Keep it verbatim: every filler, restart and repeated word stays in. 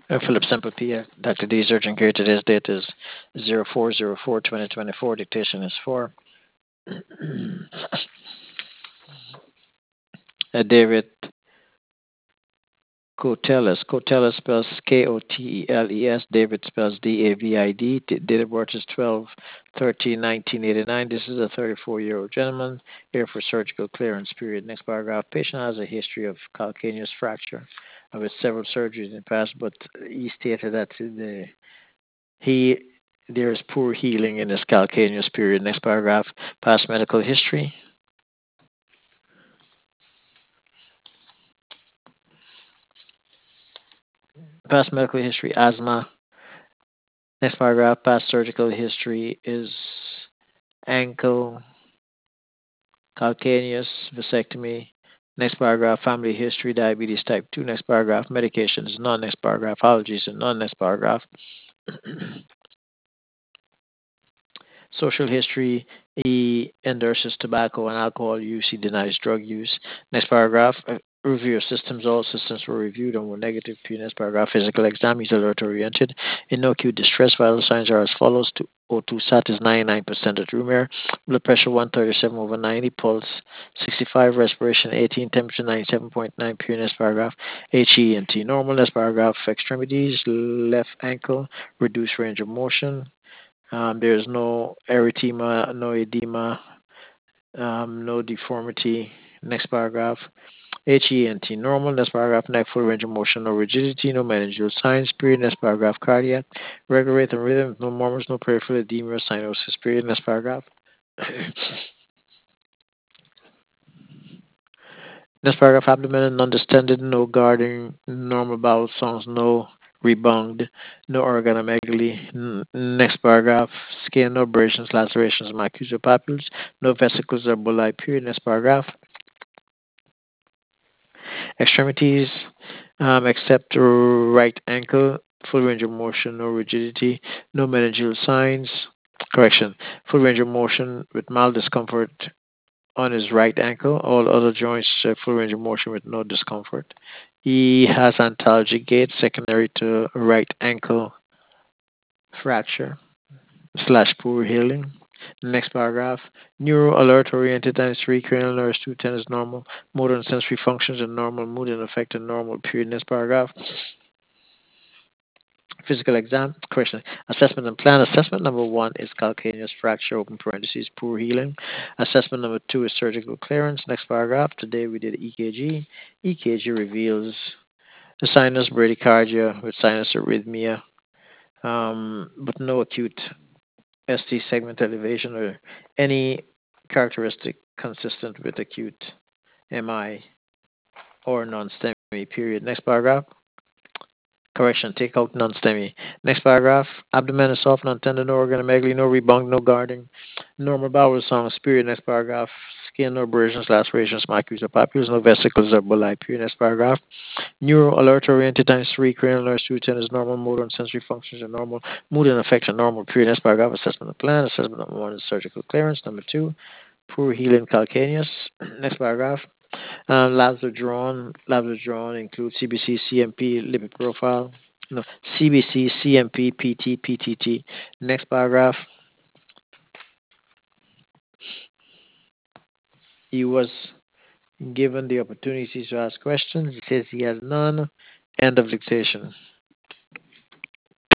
Uh, Philip Semple P. uh, Doctor D's urgent care. Today's date is zero four zero four twenty twenty-four. Dictation is for uh, David Kotelis. Kotelis spells K O T E L E S. David spells D A V I D. D- Date of birth is twelve thirteen nineteen eighty-nine. This is a thirty-four year old gentleman here for surgical clearance period. Next paragraph. Patient has a history of calcaneus fracture uh, with several surgeries in the past, but he stated that the he there is poor healing in his calcaneus period. Next paragraph. Past medical history. Past medical history. Asthma. Next paragraph. Past surgical history is ankle calcaneus vasectomy. Next paragraph, family history, diabetes type two. Next paragraph, medications, none. Next paragraph, allergies, and none. Next paragraph, social history, he endorses tobacco and alcohol use. He denies drug use. Next paragraph, uh, review of systems. All systems were reviewed and were negative. Next paragraph, physical exam. He's alert oriented. In no acute distress, vital signs are as follows. To O two sat is ninety-nine percent at room air. Blood pressure one thirty-seven over ninety. Pulse sixty-five. Respiration eighteen. Temperature ninety-seven point nine. Pure. Next paragraph, H E and T normal. Next paragraph, extremities. Left ankle. Reduced range of motion. Um, there's no erythema, no edema, um, no deformity. Next paragraph. H E N T normal. Next paragraph. Neck full range of motion, no rigidity, no meningeal signs. Period. Next paragraph. Cardiac. Regular rate and rhythm. No murmurs, no peripheral edema or cyanosis. Period. Next paragraph. Next paragraph. Abdomen non-distended, no guarding, normal bowel sounds, no rebound, no organomegaly. N- next paragraph. Skin, no abrasions, lacerations, macula papules, no vesicles or bullae. Period. Next paragraph. Extremities, um, except right ankle, full range of motion, no rigidity, no meningeal signs. Correction, full range of motion with mild discomfort on his right ankle. All other joints, uh, full range of motion with no discomfort. He has antalgic gait secondary to right ankle fracture slash poor healing. Next paragraph. Neuro alert oriented times three, cranial nerves two ten is normal. Motor and sensory functions are normal. Mood and affect are normal. Period. Next paragraph. Physical exam. Question. Assessment and plan. Assessment number one is calcaneus fracture, open parentheses, poor healing. Assessment number two is surgical clearance. Next paragraph. Today we did E K G. E K G reveals the sinus bradycardia with sinus arrhythmia, um, but no acute S T segment elevation or any characteristic consistent with acute M I or non-STEMI. Period. Next paragraph. Correction, take out non-STEMI. Next paragraph. Abdomen is soft, non-tender, no organomegaly, no rebound, no guarding. Normal bowel sound, period. Next paragraph. Skin, no abrasions, lacerations, macules, or papules, no vesicles or bullae. Period. Next paragraph. Neuro alert oriented times three, cranial nerves two ten is normal, motor and sensory functions are normal, mood and affects are normal. Period. Next paragraph. Assessment of plan. Assessment number one is surgical clearance. Number two, poor healing calcaneus. Next paragraph. Um, labs are drawn. Labs are drawn include C B C, C M P, lipid profile. No, C B C, C M P, P T, P T T. Next paragraph. He was given the opportunity to ask questions. He says he has none. End of dictation.